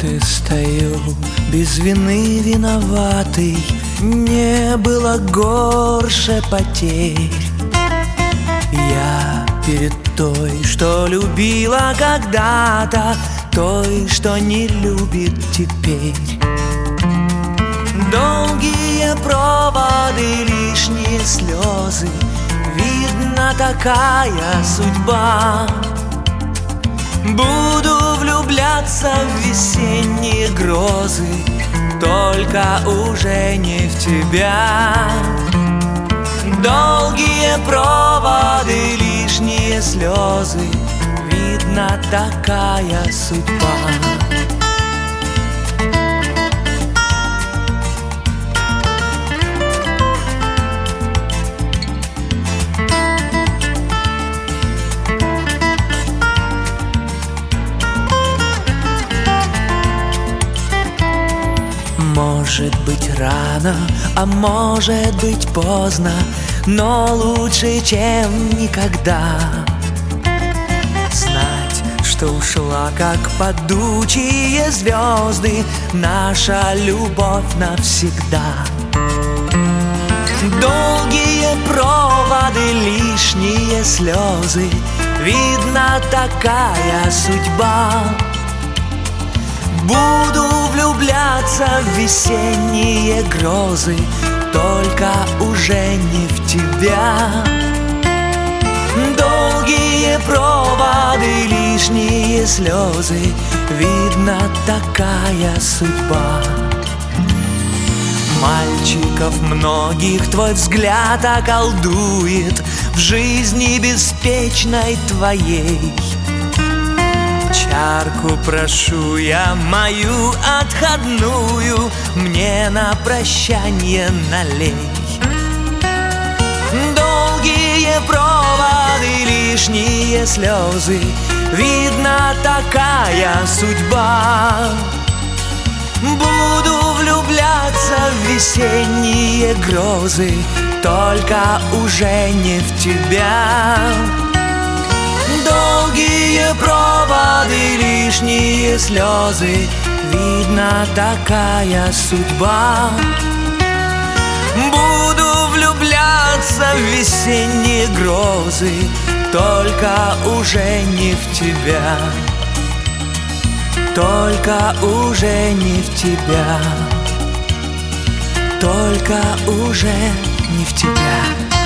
и стою, без вины виноватый. Не было горше потерь. Я перед той, что любила когда-то, той, что не любит теперь. Долгие проводы, лишние слезы, видно, такая судьба. Буду влюбляться в весенние грозы, только уже не в тебя. Долгие проводы, лишние слезы, видно, такая судьба. Может быть рано, а может быть поздно, но лучше, чем никогда. Знать, что ушла, как падучие звезды, наша любовь навсегда. Долгие проводы, лишние слезы, видно, такая судьба. Буду влюбляться в весенние грозы, только уже не в тебя. Долгие проводы, лишние слезы, видно, такая судьба. Мальчиков многих твой взгляд околдует в жизни беспечной твоей. Чарку прошу я мою отходную, мне на прощанье налей. Долгие проводы, лишние слезы, видно, такая судьба. Буду влюбляться в весенние грозы, только уже не в тебя. Долгие проводы, лишние слезы, видно, такая судьба. Буду влюбляться в весенние грозы, только уже не в тебя. Только уже не в тебя. Только уже не в тебя.